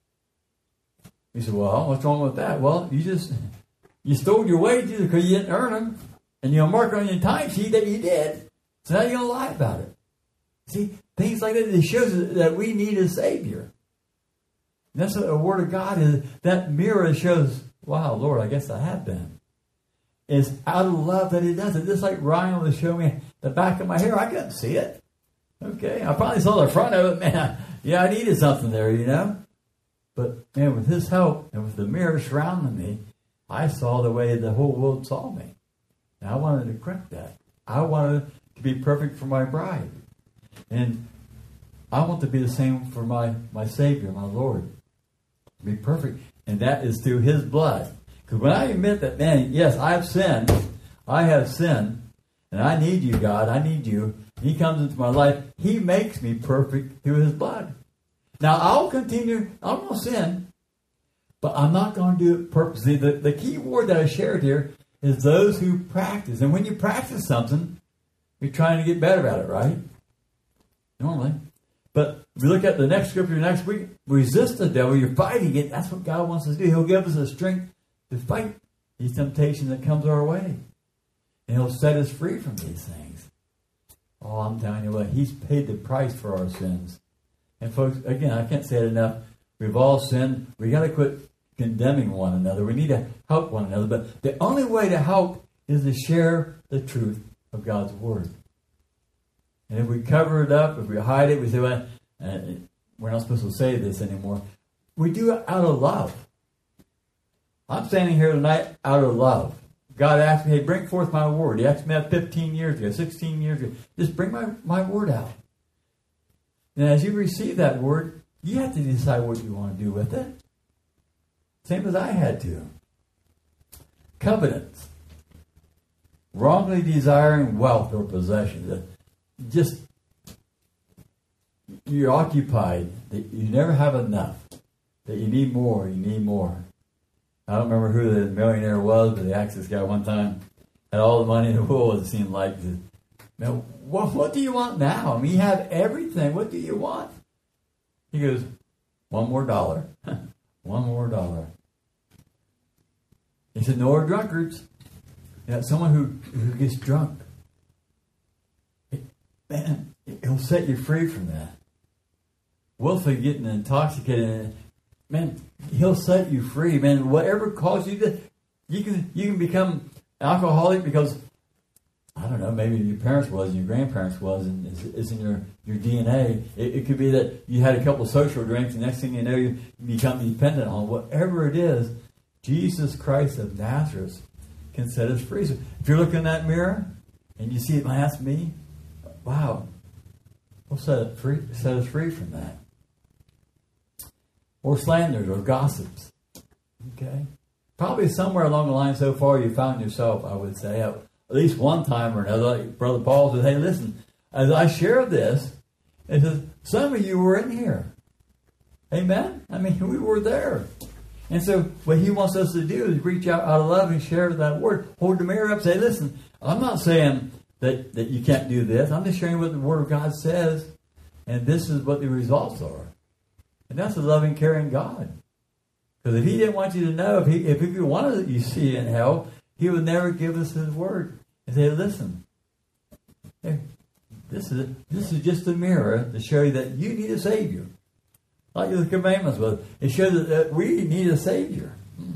He said, well, what's wrong with that? Well, you just, you stole your wages because you didn't earn them. And you'll mark on your timesheet that you did. So now you're going to lie about it. See, things like that, it shows that we need a Savior. And that's what the Word of God is. That mirror shows, wow, Lord, I guess I have been. It's out of love that He does it. Just like Ryan was showing me the back of my hair. I couldn't see it. Okay, I probably saw the front of it. Man, yeah, I needed something there, you know. But, man, with His help and with the mirror surrounding me, I saw the way the whole world saw me. And I wanted to correct that. I wanted to be perfect for my bride. And I want to be the same for my, my Savior, my Lord. Be perfect. And that is through His blood. Because when I admit that, man, yes, I have sinned. I have sinned. And I need you, God. I need you. He comes into my life. He makes me perfect through His blood. Now, I'll continue. I'm going to sin. But I'm not going to do it purposely. The, the key word that I shared here is those who practice. And when you practice something, you're trying to get better at it, right? Normally. But if you look at the next scripture next week, resist the devil. You're fighting it. That's what God wants us to do. He'll give us the strength to fight these temptations that comes our way. And He'll set us free from these things. Oh, I'm telling you what, He's paid the price for our sins. And folks, again, I can't say it enough. We've all sinned. We got to quit condemning one another. We need to help one another. But the only way to help is to share the truth of God's Word. And if we cover it up, if we hide it, we say, well, uh, we're not supposed to say this anymore. We do it out of love. I'm standing here tonight out of love. God asked me, hey, bring forth my word. He asked me that fifteen years ago, sixteen years ago. Just bring my, my word out. And as you receive that word, you have to decide what you want to do with it. Same as I had to. Covenants. Wrongly desiring wealth or possessions. Just, you're occupied. That you never have enough. That you need more, you need more. I don't remember who the millionaire was, but the Axis guy one time had all the money in the world, it seemed like. He said, man, what, what do you want now? I mean, you have everything. What do you want? He goes, one more dollar. One more dollar. He said, no more drunkards. You know, someone who, who gets drunk. It, man, he'll set you free from that. Willfully getting intoxicated. Man, He'll set you free. Man, whatever caused you to, you can you can become alcoholic because I don't know, maybe your parents was and your grandparents was, and it's, it's in your, your D N A. It, it could be that you had a couple of social drinks, and next thing you know, you become dependent on whatever it is. Jesus Christ of Nazareth can set us free. So if you're looking in that mirror and you see it, that's me, wow, we'll set it free, set us free from that. Or slanders or gossips. Okay? Probably somewhere along the line so far you found yourself, I would say, at least one time or another, like Brother Paul said, hey, listen, as I share this, it says, some of you were in here. Amen? I mean, we were there. And so what he wants us to do is reach out out of love and share that word. Hold the mirror up, say, listen, I'm not saying that, that you can't do this. I'm just sharing what the Word of God says, and this is what the results are. And that's a loving, caring God. Because if he didn't want you to know, if he if he wanted you to see in hell, he would never give us his word and say, listen, hey, this is this is just a mirror to show you that you need a Savior. Like the commandments was. It shows that we need a Savior.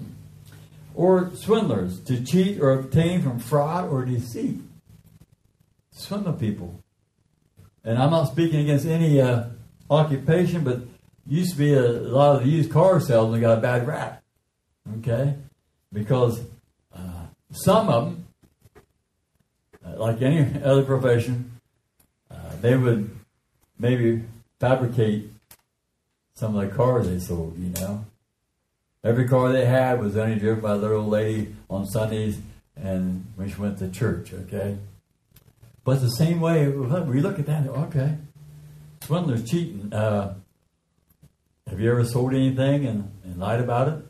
Or swindlers, to cheat or obtain from fraud or deceit. Swindle people. And I'm not speaking against any uh, occupation, but used to be a, a lot of the used car salesmen got a bad rap. Okay? Because uh, some of them, uh, like any other profession, uh, they would maybe fabricate some of the cars they sold, you know. Every car they had was only driven by a little old lady on Sundays and when she went to church, okay? But it's the same way, we look at that, okay, swindlers, cheating. Uh, have you ever sold anything and, and lied about it?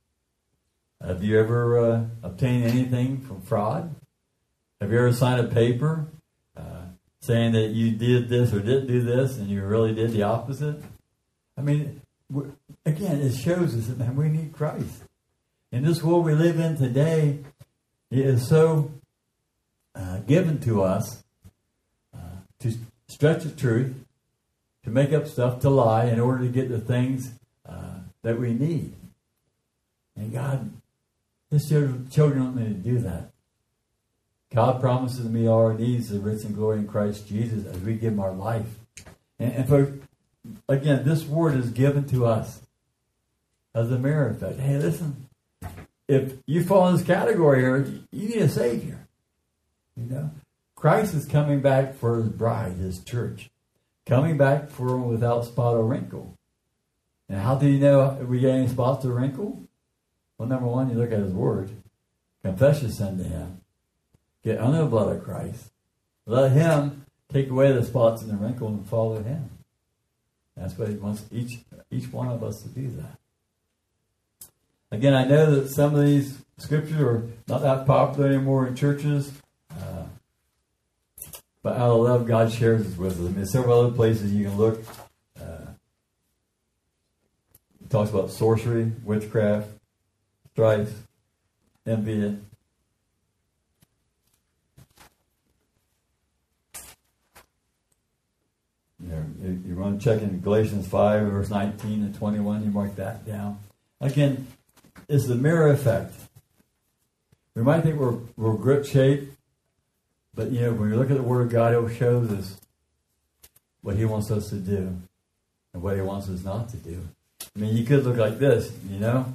Have you ever uh, obtained anything from fraud? Have you ever signed a paper uh, saying that you did this or didn't do this and you really did the opposite? I mean, again, it shows us that, man, we need Christ. In this world we live in today, it is so uh, given to us uh, to stretch the truth, to make up stuff, to lie in order to get the things uh, that we need. And God, His children, children don't need to do that. God promises to meet all our needs, the rich and glory in Christ Jesus, as we give Him our life. And, and for Again, this word is given to us as a mirror effect. Hey, listen, if you fall in this category here, you need a Savior. You know, Christ is coming back for His bride, His church, coming back for them without spot or wrinkle. And how do you know if we get any spots or wrinkle? Well, number one, you look at His word, confess your sin to Him, get under the blood of Christ, let Him take away the spots and the wrinkle and follow Him. That's what He wants each each one of us to do that. Again, I know that some of these scriptures are not that popular anymore in churches, uh, but out of love, God shares it with us. I mean, there's several other places you can look. Uh, it talks about sorcery, witchcraft, strife, envy. You, you want to check in Galatians five, verse nineteen and twenty-one. You mark that down. Again, it's the mirror effect. We might think we're, we're grip shape, but you know, when you look at the Word of God, it shows us what He wants us to do and what He wants us not to do. I mean, you could look like this, you know.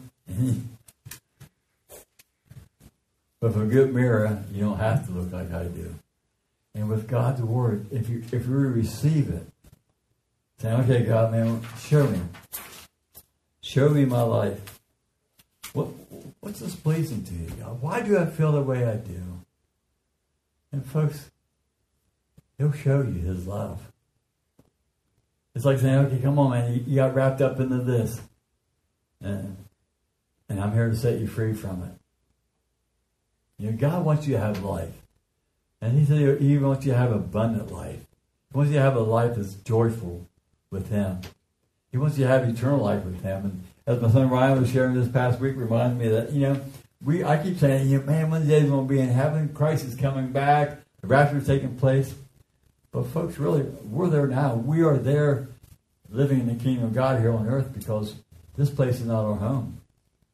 But with a good mirror, you don't have to look like I do. And with God's Word, if you if you receive it, say, okay, God, man, show me. Show me my life. What What's this pleasing to you, God? Why do I feel the way I do? And folks, He'll show you His love. It's like saying, okay, come on, man, you, you got wrapped up into this. And, and I'm here to set you free from it. You know, God wants you to have life. And He said He wants you to have abundant life. He wants you to have a life that's joyful with Him. He wants you to have eternal life with Him. And as my son Ryan was sharing this past week, reminded me that, you know, we I keep saying, you know, man, one of these days we're going to be in heaven. Christ is coming back. The rapture is taking place. But folks, really, we're there now. We are there living in the kingdom of God here on earth because this place is not our home.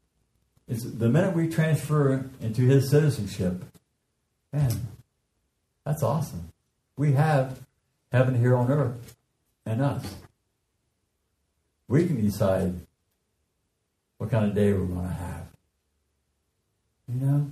It's the minute we transfer into His citizenship, man, That's awesome. We have heaven here on earth and us. We can decide what kind of day we're going to have. You know?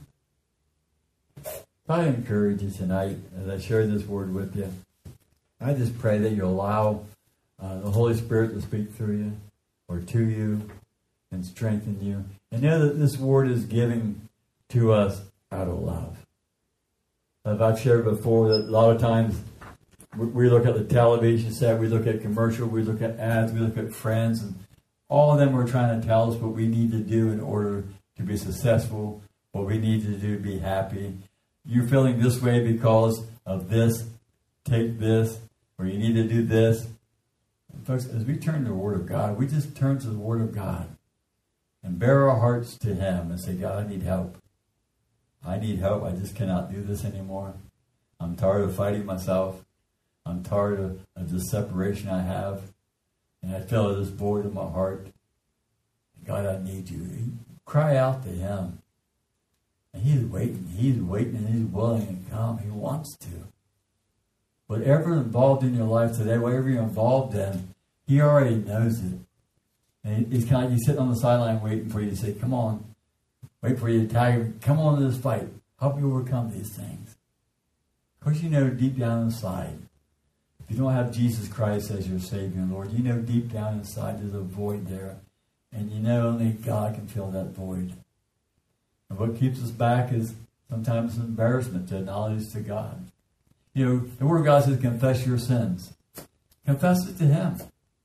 I encourage you tonight, as I share this word with you, I just pray that you'll allow uh, the Holy Spirit to speak through you or to you and strengthen you. And know that this word is given to us out of love. As I've shared before, that a lot of times we look at the television set, we look at commercial, we look at ads, we look at friends, and all of them are trying to tell us what we need to do in order to be successful, what we need to do to be happy. You're feeling this way because of this, take this, or you need to do this. And folks, as we turn to the Word of God, we just turn to the Word of God and bear our hearts to Him and say, God, I need help. I need help. I just cannot do this anymore. I'm tired of fighting myself. I'm tired of, of the separation I have. And I feel this void in my heart. God, I need you. Cry out to Him. And He's waiting. He's waiting and He's willing to come. He wants to. Whatever involved in your life today, whatever you're involved in, He already knows it. And He's kind of He's sitting on the sideline waiting for you to say, come on. Wait for you to tag Him. Come on to this fight. Help you overcome these things. Of course, you know deep down inside, if you don't have Jesus Christ as your Savior and Lord, you know deep down inside there's a void there. And you know only God can fill that void. And what keeps us back is sometimes embarrassment to acknowledge to God. You know, the Word of God says, confess your sins. Confess it to Him.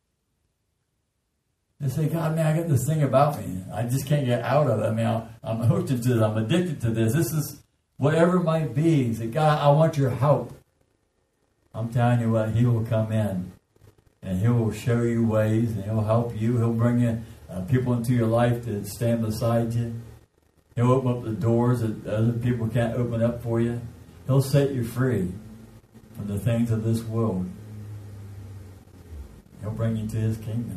They say, God, man, I got this thing about me. I just can't get out of it. I mean, I'm hooked into this. I'm addicted to this. This is whatever it might be. You say, God, I want your help. I'm telling you what, He will come in. And He will show you ways. And He'll help you. He'll bring you uh, people into your life to stand beside you. He'll open up the doors that other people can't open up for you. He'll set you free from the things of this world. He'll bring you to His kingdom.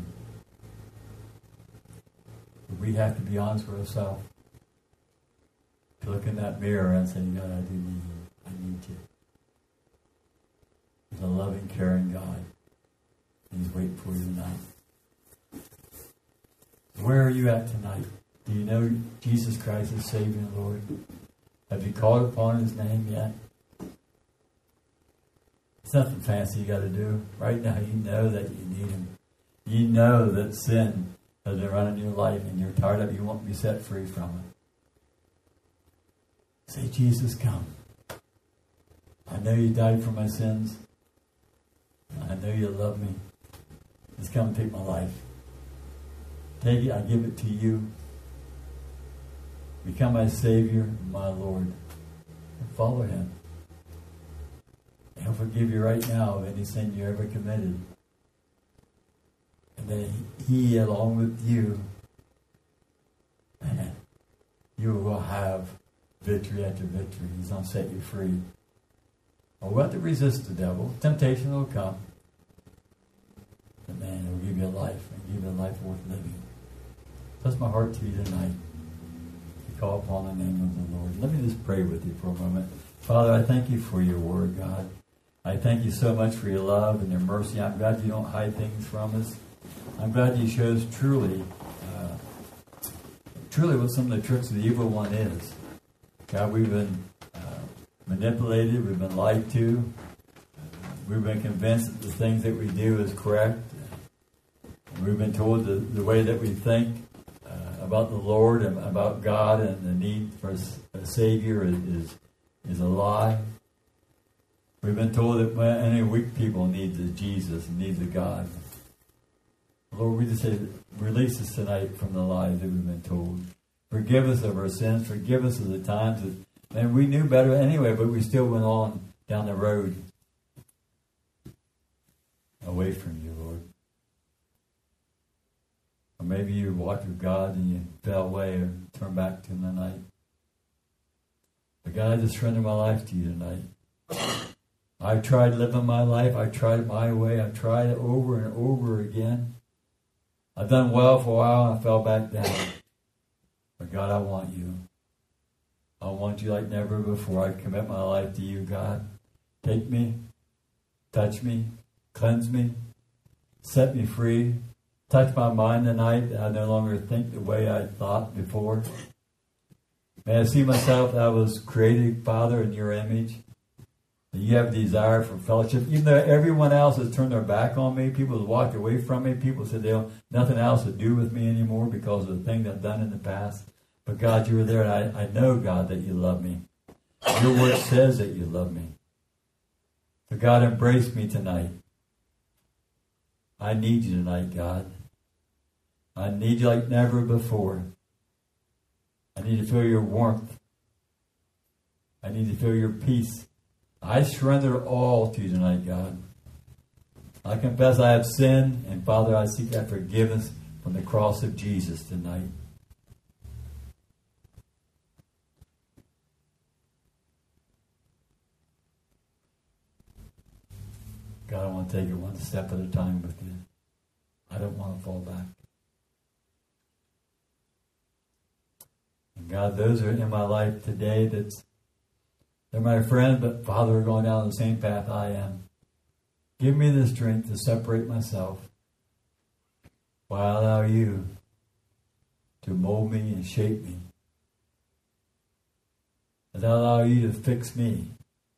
But we have to be honest with ourselves. To look in that mirror and say, God, I do need you. I need you. He's a loving, caring God. And He's waiting for you tonight. Where are you at tonight? Do you know Jesus Christ as Savior and Lord? Have you called upon His name yet? It's nothing fancy you got to do. Right now, you know that you need Him. You know that sin has been running your life and you're tired of it. You want to be set free from it. Say, Jesus, come. I know you died for my sins. I know you love me. Just come and take my life. Take it. I give it to you. Become my Savior and my Lord. And follow Him. He'll forgive you right now of any sin you ever committed. And then He, along with you, man, you will have victory after victory. He's going to set you free. Well, we'll have to resist the devil. Temptation will come. But man, it will give you a life, and give you a life worth living. That's my heart to you tonight. You call upon the name of the Lord. Let me just pray with you for a moment. Father, I thank you for your word, God. I thank you so much for your love and your mercy. I'm glad you don't hide things from us. I'm glad you show us truly, uh, truly what some of the tricks of the evil one is. God, we've been uh, manipulated. We've been lied to. Uh, we've been convinced that the things that we do is correct. We've been told the, the way that we think uh, about the Lord and about God and the need for a Savior is, is, is a lie. We've been told that well, any weak people need the Jesus and need the God. Lord, we just say, release us tonight from the lies that we've been told. Forgive us of our sins. Forgive us of the times that, man, we knew better anyway, but we still went on down the road away from you, Lord. Or maybe you walked with God and you fell away or turned back to Him tonight. But God, I just surrender my life to you tonight. I've tried living my life. I've tried it my way. I've tried it over and over again. I've done well for a while and I fell back down. But God, I want you. I want you like never before. I commit my life to you, God. Take me, touch me, cleanse me, set me free. Touch my mind tonight that I no longer think the way I thought before. May I see myself that I was created, Father, in your image. That you have a desire for fellowship. Even though everyone else has turned their back on me, people have walked away from me, people said they have nothing else to do with me anymore because of the thing that I've done in the past. But God, you were there, and I, I know, God, that you love me. Your word says that you love me. So God, embrace me tonight. I need you tonight, God. I need you like never before. I need to feel your warmth. I need to feel your peace. I surrender all to you tonight, God. I confess I have sinned, and Father, I seek that forgiveness from the cross of Jesus tonight. God, I want to take it one step at a time with you. I don't want to fall back. And God, those are in my life today that's they're my friend, but Father, are going down the same path I am. Give me the strength to separate myself while I allow you to mold me and shape me. As I allow you to fix me.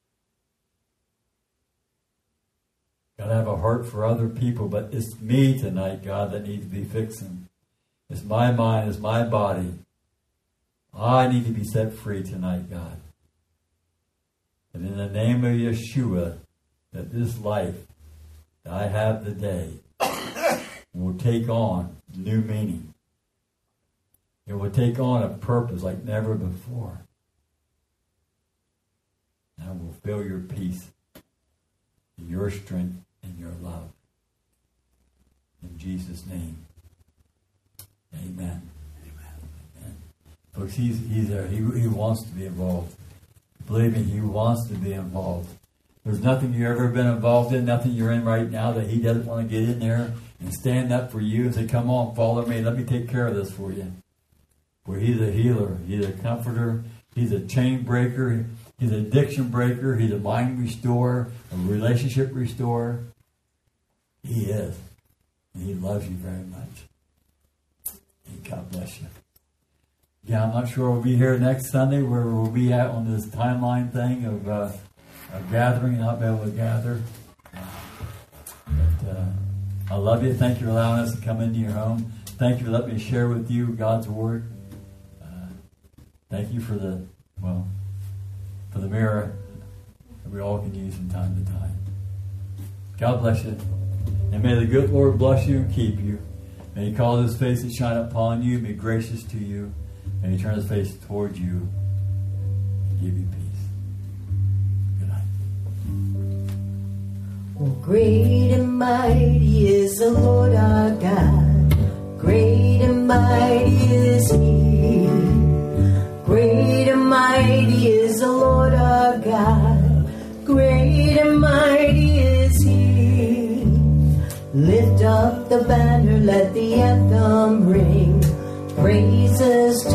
God, I have a heart for other people, but it's me tonight, God, that needs to be fixing. It's my mind, it's my body. I need to be set free tonight, God. And in the name of Yeshua, that this life that I have today will take on new meaning. It will take on a purpose like never before. And I will feel your peace, your strength, and your love. In Jesus' name, amen. Amen. Folks, he's, he's there. He, he wants to be involved. Believe me, he wants to be involved. There's nothing you've ever been involved in, nothing you're in right now that he doesn't want to get in there and stand up for you and say, come on, follow me. Let me take care of this for you. For he's a healer. He's a comforter. He's a chain breaker. He's an addiction breaker. He's a mind restorer, a relationship restorer. He is. And he loves you very much. And God bless you. Yeah, I'm not sure we'll be here next Sunday where we'll be at on this timeline thing of uh, a gathering and not be able to gather. But uh, I love you. Thank you for allowing us to come into your home. Thank you for letting me share with you God's Word. Uh, thank you for the, well, for the mirror that we all can use from time to time. God bless you. And may the good Lord bless you and keep you. May he cause his face to shine upon you, be gracious to you. May he turn his face toward you and give you peace. Good night. Oh, great and mighty is the Lord our God. Great and mighty is he. Great and mighty is the Lord our God. Great and mighty is he. Lift up the banner, let the anthem ring. Praises